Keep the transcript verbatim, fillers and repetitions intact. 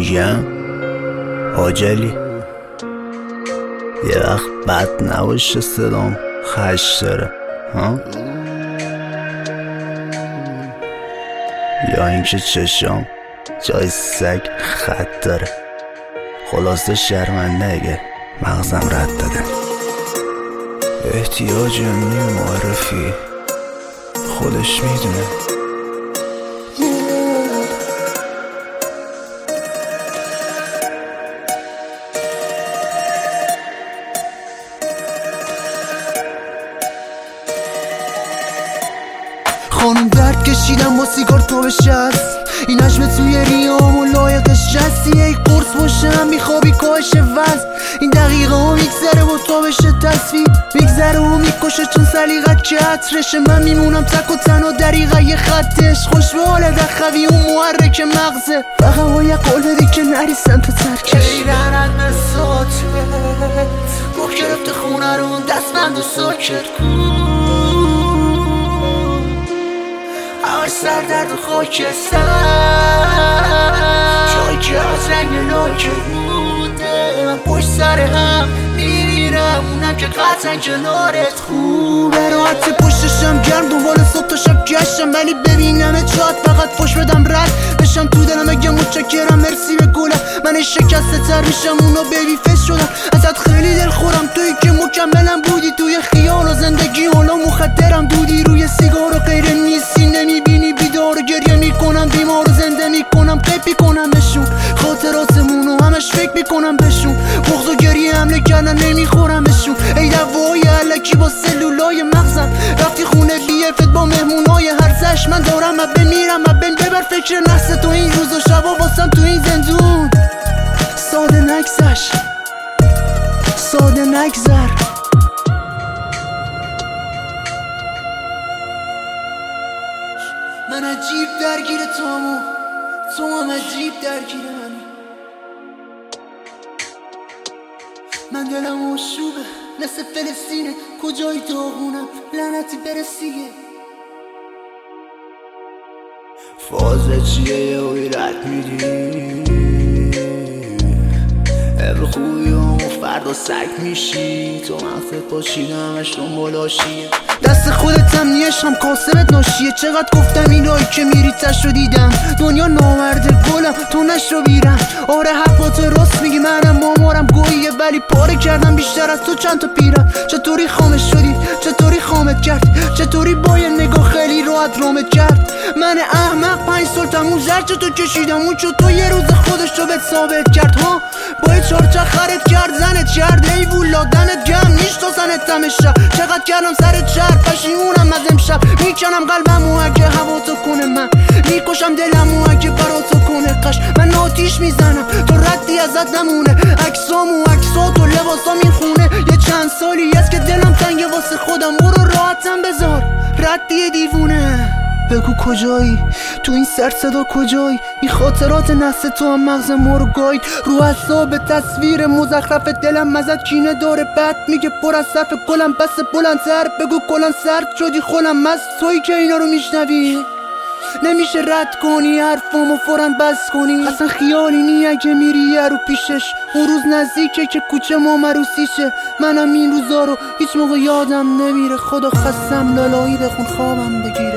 میگم حاجلی یه وقت بد نباشه صدام خش داره ها؟ یا اینکه چشام جای سگ خط داره. خلاصه شرمنده اگه مغزم رد داده. احتیاج نی معرفی خودش میدونه. خانم درد کشیدم با سیگار تو به شست. این عجمه توی ریام و لایقش جستی. ای قرص باشم میخوابی کاهش وزن. این دقیقه ها میگذره با تو بشه تصویر. میگذره و میکشه چون سلیقت که عطرشه. من میمونم تک و تنها دریقه یه خطش. خوش به حال دخوی اون محرک مغزه. فقط با یه قول بدی که نری سمت ترکش. ای رنت مساته روح گرفته خونه رو دست من دو ساکت کن. همش سر درد و خاکستر جایی که از رنگ لاکت مونده. من پشت سر هم میرم اونم که قطعا کنارت خوبه. راحت پشتشم گرم دنبال صبح تا شب گشتم. ولی ببینم چات فقط فش بدم رد بشم تو دلم اگه متشکرم مرسی به گلم. من شکسته تر میشم اونو بیبی فیس شدم. ازت خیلی دل خورم توی که مکملم بودی. توی خیال و زندگی حالا مخدرم دودی. روی سیگار و غیره نیستی نمیبینی بیدار و گریه میکنم. بیمار و زنده میکنم قیب میکنم بهشون. خاطراتمونو همش فکر میکنم بهشون. بغض و گریه حمله کردن نمیخورم بهشون. ای دوای علکی با سلولای مغزم. رفتی خونه بیفت با مهمونای هرزش. من دارم من بمیرم من بین ببر فکر نحس تو این روز و شبا واسم تو این زندون. ساده نگذش ساده نگذر. من عجیب درگیر تو هم و تو هم عجیب درگیر منی. من دلم آشوبه مثل فلسطینه. کجای داغونم لعنتی برسیه. فازه چیه یه اوی رد میدی امرو خوبی و فردا سگ میشی. تو مغزت باشی همش دنبالاشیه. دست خودت هم نیشم کاسبت ناشیه. چقدر گفتم اینایی که میری تش رو دیدم. دنیا نامرده گلم تو نشو بیرم. آره حرفات راست میگی منم مامارم گوییه. ولی پاره کردم بیشتر از تو چند تا پیرم. چطوری خامش شدی چطوری خامت کرد. چطوری با یه نگاه خیلی راحت رامت کرد. من احمق پنج سال تموم زرچ تو کشیدم. اون چو تو یه روز خودش رو بهت ثابت کرد ها. با یه چارچه خرت کرد زنت کرد. ای وولا دمت گم نیش تو زنت تمشا. چقدر کردم سرت شهر پشیمونم از امشب. میکنم قلبمو اگه هوا تو کنه. من میکشم دلمو اگه برا تو کنه قش. من آتیش میزنم تو ردی ازت نمونه. عکسامو عکسات و لباسام این خونه. یه چند سالی است که دلم تنگه واسه خودم. برو راحتم بذار ردی دیوونه. بگو کجایی تو این سر صدا کجایی. این خاطرات نسل تو هم مغز ما رو گاید. رو حساب تصویر مزخرف دلم مزد کینه داره. بد میگه پر از صرف گلم بس بلندتر. بگو کلان سرد شدی خولم مست تویی که اینا رو میشنوی. نمیشه رد کنی حرفامو فوراً بس کنی. اصلا خیالی نی اگه میری یه رو پیشش. اون روز نزدیکه که کوچه ما مروسیشه. منم این روزا رو هیچ موقع یادم نمیره. خدا خستم لالایی بخون خوابم بگیره.